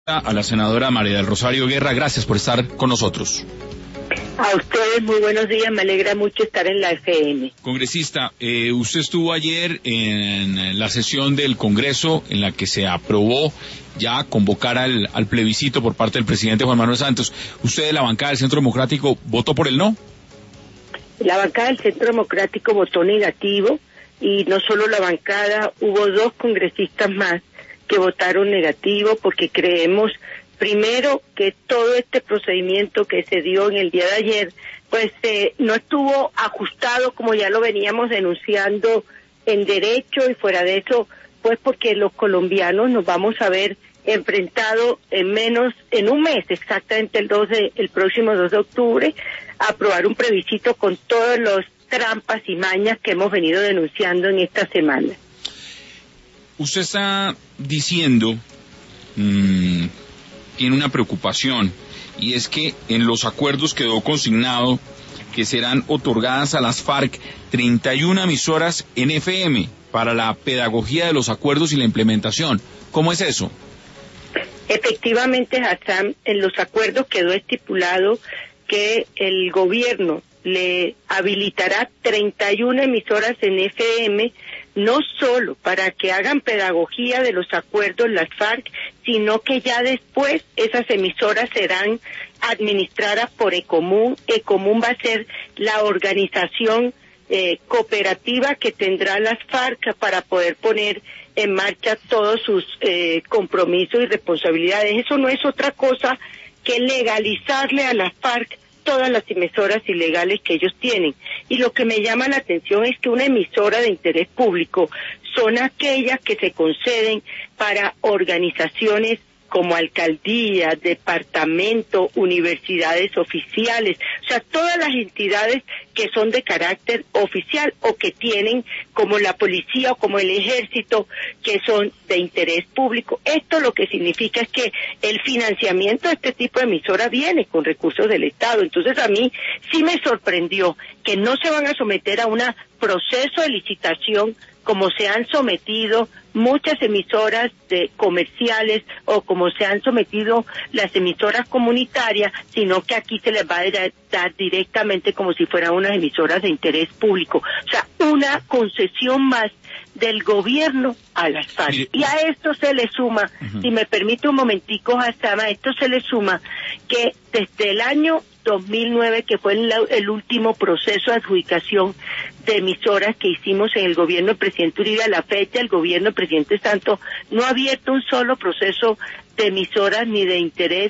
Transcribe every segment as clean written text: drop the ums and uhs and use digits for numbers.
A la senadora María del Rosario Guerra, gracias por estar con nosotros. A ustedes muy buenos días, me alegra mucho estar en la FM. Congresista, usted estuvo ayer en la sesión del Congreso en la que se aprobó ya convocar al plebiscito por parte del presidente Juan Manuel Santos. ¿Usted de la bancada del Centro Democrático votó por el no? La bancada del Centro Democrático votó negativo y no solo la bancada, hubo 2 congresistas más que votaron negativo porque creemos, primero, que todo este procedimiento que se dio en el día de ayer, pues no estuvo ajustado como ya lo veníamos denunciando en derecho, y fuera de eso, pues porque los colombianos nos vamos a ver enfrentados en un mes, exactamente el próximo 2 de octubre, a aprobar un plebiscito con todas las trampas y mañas que hemos venido denunciando en esta semana. Usted está diciendo, tiene una preocupación, y es que en los acuerdos quedó consignado que serán otorgadas a las FARC 31 emisoras en FM para la pedagogía de los acuerdos y la implementación. ¿Cómo es eso? Efectivamente, Hassan, en los acuerdos quedó estipulado que el gobierno le habilitará 31 emisoras en FM, no solo para que hagan pedagogía de los acuerdos las FARC, sino que ya después esas emisoras serán administradas por Ecomún. Ecomún va a ser la organización cooperativa que tendrá las FARC para poder poner en marcha todos sus compromisos y responsabilidades. Eso no es otra cosa que legalizarle a las FARC todas las emisoras ilegales que ellos tienen. Y lo que me llama la atención es que una emisora de interés público son aquellas que se conceden para organizaciones como alcaldías, departamentos, universidades oficiales, o sea, todas las entidades que son de carácter oficial o que tienen, como la policía o como el ejército, que son de interés público. Esto lo que significa es que el financiamiento de este tipo de emisoras viene con recursos del Estado. Entonces a mí sí me sorprendió que no se van a someter a un proceso de licitación como se han sometido muchas emisoras comerciales o como se han sometido las emisoras comunitarias, sino que aquí se les va a dar directamente como si fueran unas emisoras de interés público. O sea, una concesión más del gobierno a las FARC. Y a esto se le suma, si me permite un momentico, Hassan, a esto se le suma que desde el año 2009, que fue el último proceso de adjudicación de emisoras que hicimos en el gobierno del presidente Uribe, a la fecha el gobierno del presidente Santos no ha abierto un solo proceso de emisoras ni de interés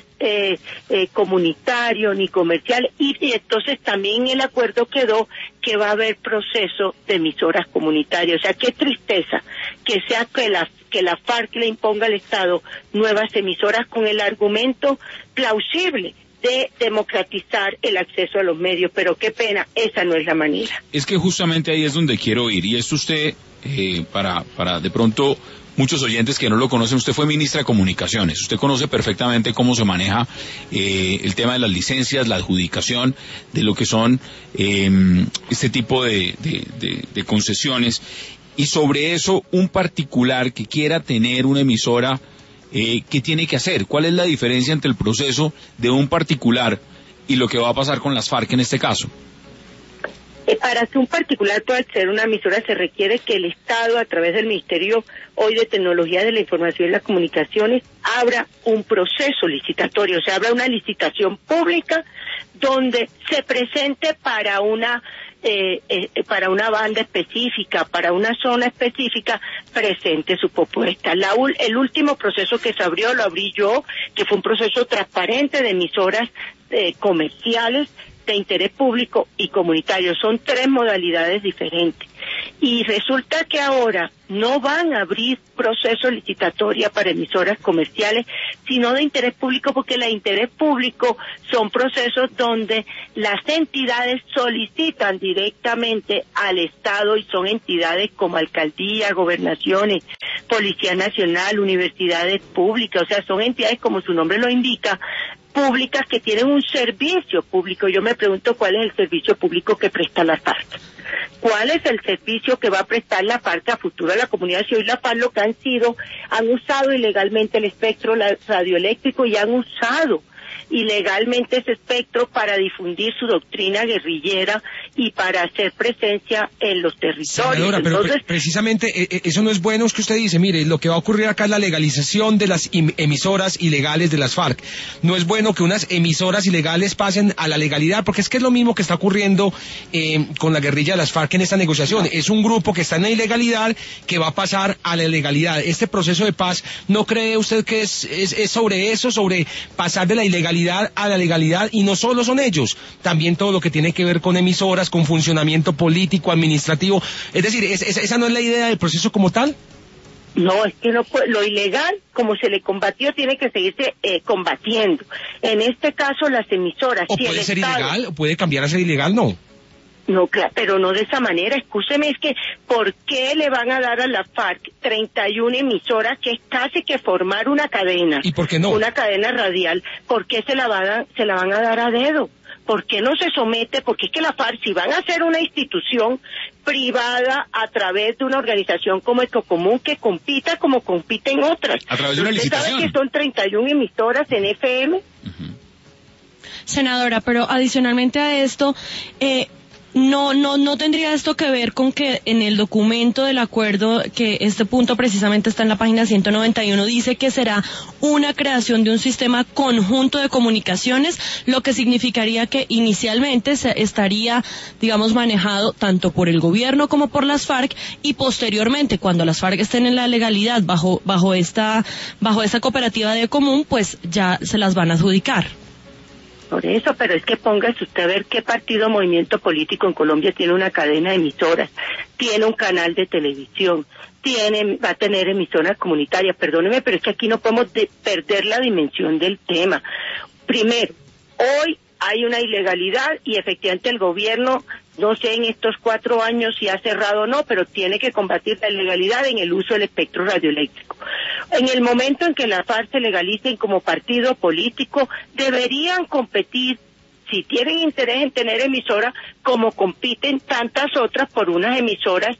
comunitario ni comercial, y entonces también el acuerdo quedó que va a haber proceso de emisoras comunitarias. O sea, qué tristeza que sea que la FARC le imponga al Estado nuevas emisoras con el argumento plausible de democratizar el acceso a los medios, pero qué pena, esa no es la manera. Es que justamente ahí es donde quiero ir, y esto usted, para de pronto muchos oyentes que no lo conocen, usted fue ministra de Comunicaciones, usted conoce perfectamente cómo se maneja el tema de las licencias, la adjudicación de lo que son este tipo de concesiones, y sobre eso un particular que quiera tener una emisora, ¿qué tiene que hacer? ¿Cuál es la diferencia entre el proceso de un particular y lo que va a pasar con las FARC en este caso? Para que un particular pueda ser una emisora se requiere que el Estado, a través del Ministerio hoy de Tecnología de la Información y las Comunicaciones, abra un proceso licitatorio, o sea, abra una licitación pública donde se presente para una banda específica, para una zona específica, presente su propuesta. El último proceso que se abrió, lo abrí yo, que fue un proceso transparente de emisoras comerciales de interés público y comunitario. Son 3 modalidades diferentes. Y resulta que ahora no van a abrir procesos licitatorios para emisoras comerciales, sino de interés público, porque la de interés público son procesos donde las entidades solicitan directamente al Estado, y son entidades como alcaldías, gobernaciones, Policía Nacional, universidades públicas, o sea, son entidades, como su nombre lo indica, públicas que tienen un servicio público. Yo me pregunto cuál es el servicio público que presta la FARC. ¿Cuál es el servicio que va a prestar la FARC a futuro a la comunidad? Si hoy la FARC lo que han usado ilegalmente el espectro radioeléctrico y han usado ilegalmente ese espectro para difundir su doctrina guerrillera y para hacer presencia en los territorios. Senadora, pero entonces, precisamente eso no es bueno, es que usted dice, mire, lo que va a ocurrir acá es la legalización de las emisoras ilegales de las FARC. No es bueno que unas emisoras ilegales pasen a la legalidad, porque es que es lo mismo que está ocurriendo con la guerrilla de las FARC en esta negociación. Es un grupo que está en la ilegalidad que va a pasar a la legalidad. Este proceso de paz, ¿no cree usted que es sobre eso, sobre pasar de la ilegalidad a la legalidad? Y no solo son ellos, también todo lo que tiene que ver con emisoras, con funcionamiento político, administrativo. Es decir, ¿esa no es la idea del proceso como tal? No, es que no puede, lo ilegal, como se le combatió, tiene que seguirse combatiendo. En este caso, las emisoras... ¿O puede ser ilegal? ¿O puede cambiar a ser ilegal? No. No, claro, pero no de esa manera. Escúcheme, es que ¿por qué le van a dar a la FARC 31 emisoras, que es casi que formar una cadena? ¿Y por qué no? Una cadena radial. ¿Por qué se la van a dar a dedo? ¿Por qué no se somete? Porque es que la FARC, si van a ser una institución privada a través de una organización como Ecocomún, que compita como compiten otras. A través de una licitación. ¿Usted sabe que son 31 emisoras en FM? Uh-huh. Senadora, pero adicionalmente a esto... No tendría esto que ver con que en el documento del acuerdo, que este punto precisamente está en la página 191, dice que será una creación de un sistema conjunto de comunicaciones, lo que significaría que inicialmente estaría, digamos, manejado tanto por el gobierno como por las FARC, y posteriormente, cuando las FARC estén en la legalidad bajo esta cooperativa de común, pues ya se las van a adjudicar. Por eso, pero es que póngase usted a ver qué partido o movimiento político en Colombia tiene una cadena de emisoras, tiene un canal de televisión, va a tener emisoras comunitarias. Perdóneme, pero es que aquí no podemos perder la dimensión del tema. Primero, hoy hay una ilegalidad y efectivamente el gobierno, no sé en estos 4 años si ha cerrado o no, pero tiene que combatir la ilegalidad en el uso del espectro radioeléctrico. En el momento en que la FARC se legalicen como partido político, deberían competir, si tienen interés en tener emisoras, como compiten tantas otras por unas emisoras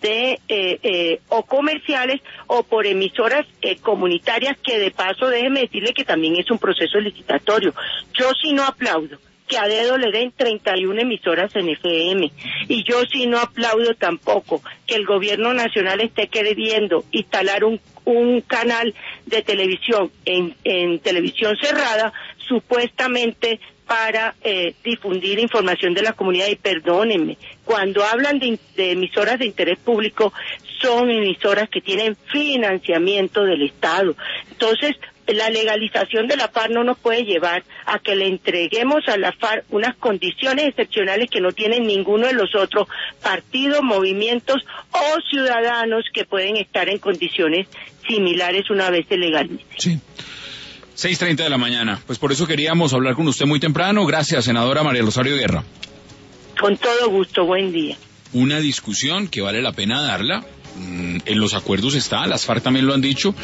o comerciales o por emisoras comunitarias, que de paso déjeme decirle que también es un proceso licitatorio. Yo sí no aplaudo que a dedo le den 31 emisoras en FM, y yo sí no aplaudo tampoco que el gobierno nacional esté queriendo instalar un canal de televisión en televisión cerrada, supuestamente para difundir información de la comunidad. Y perdónenme, cuando hablan de emisoras de interés público, son emisoras que tienen financiamiento del Estado. Entonces, la legalización de la FARC no nos puede llevar a que le entreguemos a la FARC unas condiciones excepcionales que no tienen ninguno de los otros partidos, movimientos o ciudadanos que pueden estar en condiciones similares una vez se legalice. Sí. 6:30 de la mañana. Pues por eso queríamos hablar con usted muy temprano. Gracias, senadora María Rosario Guerra. Con todo gusto, buen día. Una discusión que vale la pena darla. En los acuerdos está, las FARC también lo han dicho.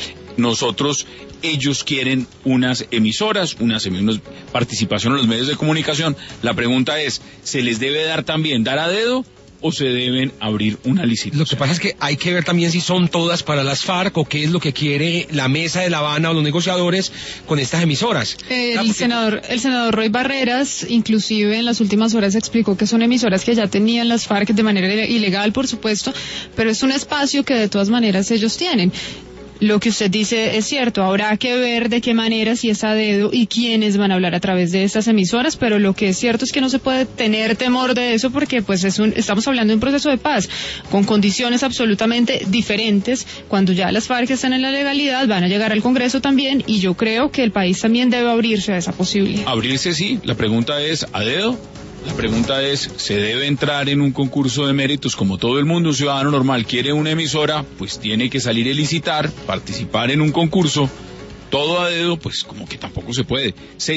Ellos quieren unas emisoras, una participación en los medios de comunicación. La pregunta es, ¿se les debe dar a dedo o se deben abrir una licitación? Lo que pasa es que hay que ver también si son todas para las FARC o qué es lo que quiere la mesa de La Habana o los negociadores con estas emisoras. El senador Roy Barreras, inclusive en las últimas horas explicó que son emisoras que ya tenían las FARC de manera ilegal, por supuesto, pero es un espacio que de todas maneras ellos tienen. Lo que usted dice es cierto, habrá que ver de qué manera, si es a dedo y quiénes van a hablar a través de estas emisoras, pero lo que es cierto es que no se puede tener temor de eso, porque pues estamos hablando de un proceso de paz con condiciones absolutamente diferentes. Cuando ya las FARC están en la legalidad, van a llegar al Congreso también, y yo creo que el país también debe abrirse a esa posibilidad. Abrirse sí, la pregunta es, ¿a dedo? La pregunta es, ¿se debe entrar en un concurso de méritos como todo el mundo? Un ciudadano normal quiere una emisora, pues tiene que salir a licitar, participar en un concurso, todo a dedo, pues como que tampoco se puede.